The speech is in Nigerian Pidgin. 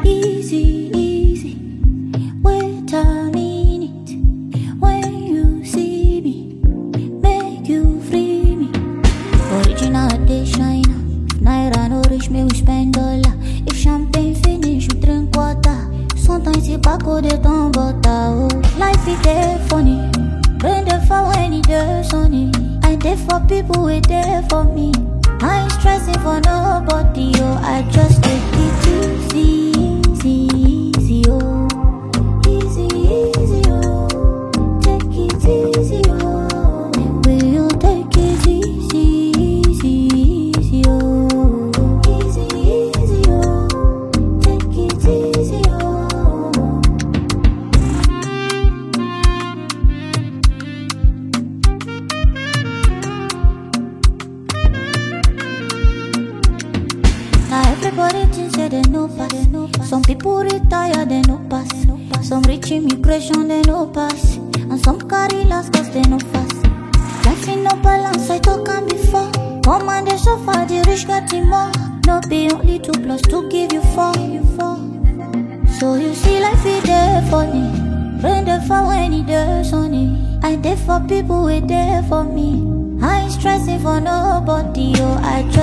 easy, easy. Wait a minute. When you see me, make you free me. Original de China. Naira no reach me, we spend dollar. If champagne finish, we drink water. Sometimes you back of the town, but life is there funny. Brain there for when it there sunny. I there for people who there for me. I ain't stressing for nobody, I just take it easy, easy, easy, oh. Easy, easy, oh. Take it easy, oh. Will you take it easy, easy, easy, oh. Easy, easy, oh. Take it easy, oh. Now everybody thinks that they know pass. Some people retire, they no pass. Some reach immigration, they no pass. And some carry last cause they no fast. Life in no balance, I talk on before. Come and they suffer, the rich got it more. No be only 2 plus 2 give you 4. So you see life is there funny. Brain there for when it there sunny. I there for people who there for me. I ain't stressing for nobody, I